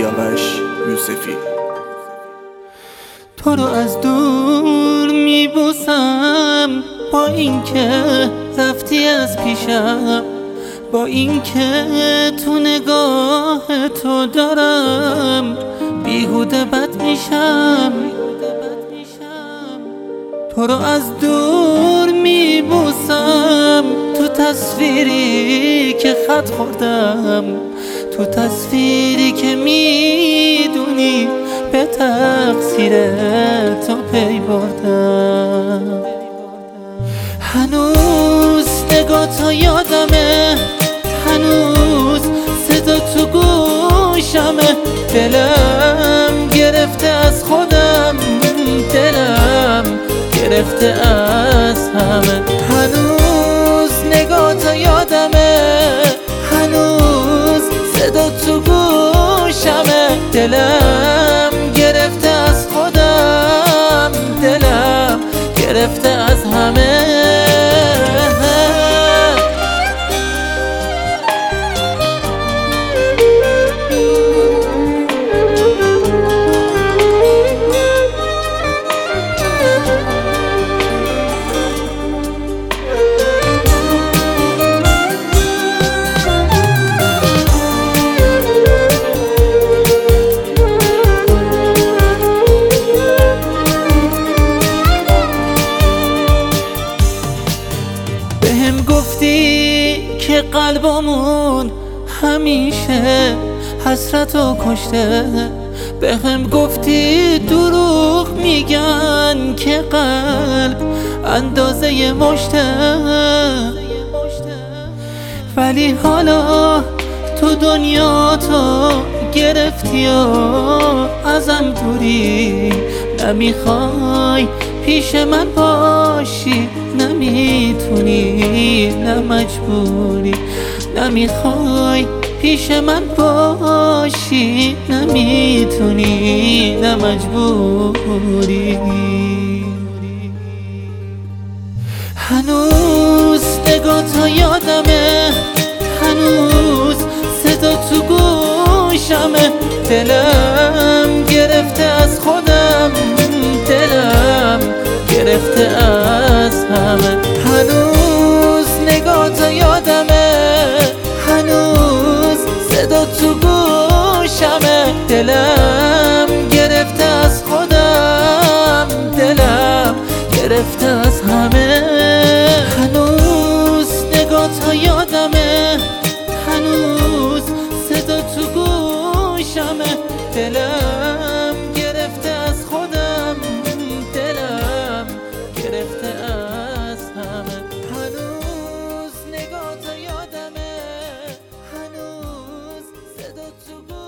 سیاوش یوسفی. تو رو از دور میبوسم با اینکه رفتی از پیشم، با اینکه تو نگاه تو دارم بیهوده بد میشم. تو رو از دور میبوسم تو تصویری که خط خوردم، تو تصویری که میدونی به تقصیر تو پی بردم. هنوز نگاه تا یادمه، هنوز صدا تو گوشمه، دلم گرفته از خودم، دلم گرفته از همه. هنوز نگاه تا یادمه، هنوز صدا تو گوشمه، دلم گرفته از خودم، دلم گرفته از همه. بهم گفتی که قلبمون همیشه حسرتو کشته، بهم گفتی دروغ میگن که قلب اندازه مشته، ولی حالا تو دنیا تو گرفتی و ازم دوری، نمیخوای پیش من باشی، نمیتونی نه مجبوری، نمیخوای پیش من باشی، نمیتونی نه مجبوری. هنوز نگاه تا یادمه، هنوز صدا تو گوشمه، دلم گرفته از خودم، دلم گرفته از همه. هنوز نگاه تا یادمه، هنوز صدا تو گوشمه، دلم گرفته از خودم، دلم گرفته از همه. هنوز نگاه تا یادمه، هنوز صدا تو گوشمه، دلم گرفته از خودم، دلم گرفته از همه. هنوز نگاه تا یادمه، هنوز صدا تو